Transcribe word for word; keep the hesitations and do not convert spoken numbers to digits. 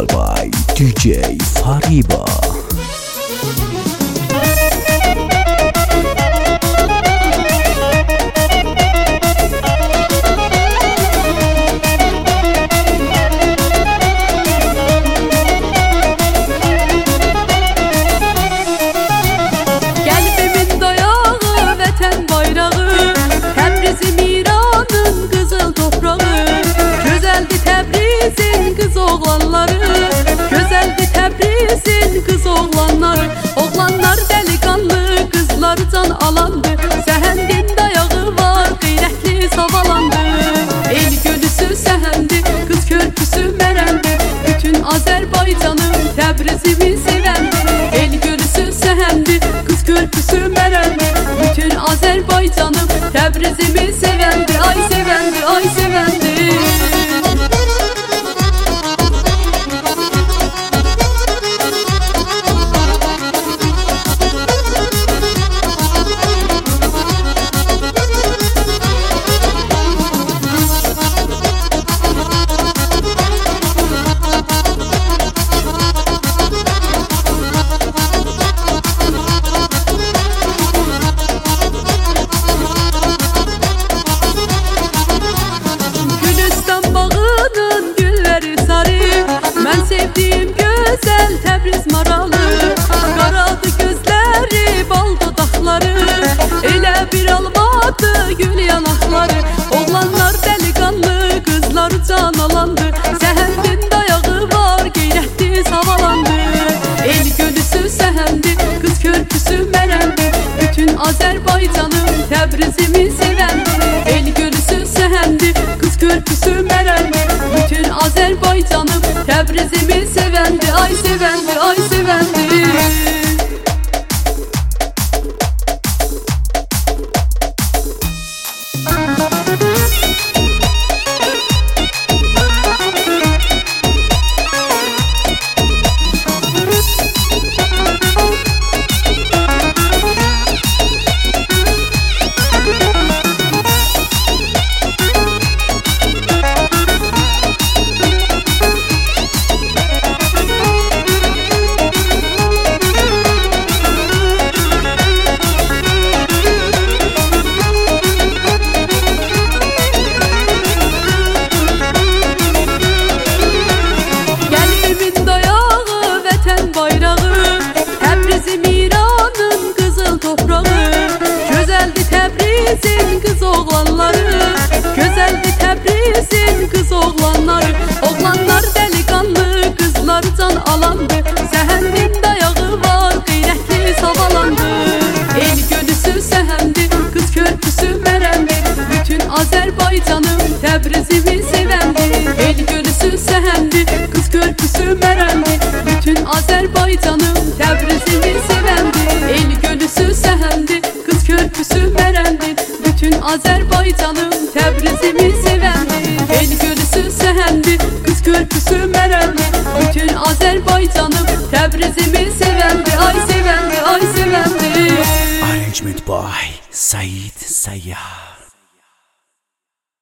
vocal by D J Fariba. Kız oğlanları, güzeldi Təbrizin kız oğlanları. Oğlanlar delikanlı, kızlar can alandı. Səhəndin dayağı var, qeyrətli savalandı. El gölüsü səhəndi, kız körpüsü mərəndi. Bütün Azərbaycanım Təbrizimi sevəndi. El gölüsü səhəndi, kız körpüsü mərəndi. Bütün Azərbaycanım Təbrizimi sevəndi. Ay sevəndi, ay sevəndi. Sevdiğim güzel Təbriz maralı, qaradı gözləri, bal dodaqları, elə bir almadı gül yanaqları. Oğlanlar delikanlı, kızlar can alandı. Səhəndin dayağı var, qeyrətli savalandı. El gölüsü səhəndi, kız körpüsü mərəndi. Bütün Azərbaycanım Təbrizimi sevəndi. El gölüsü səhəndi, kız körpüsü mərəndi. Bütün Azərbaycanım Təbrizimi sevəndi. Ay sevəndi, ay sevəndi. Təbrizin kız oğlanları, güzeldi Təbrizin kız oğlanları. Oğlanlar delikanlı, kızlar can alandı. Səhəndin dayağı var, qeyrətli savalandı. El gölüsü səhəndi, kız körpüsü mərəndi. Bütün Azərbaycanım Təbrizimi sevəndi. El gölüsü səhəndi, kız körpüsü mərəndi. Bütün Azərbaycanım Təbrizimi sevəndi. El gölüsü səhəndi, kız körpüsü mərəndi. Bütün Azərbaycanım Təbrizimi sevəndi. El gölüsü səhəndi, kız körpüsü mərəndi. Bütün Azərbaycanım Təbrizimi sevəndi. Ay sevəndi, ay sevəndi. Arrangement by Said Sayyar.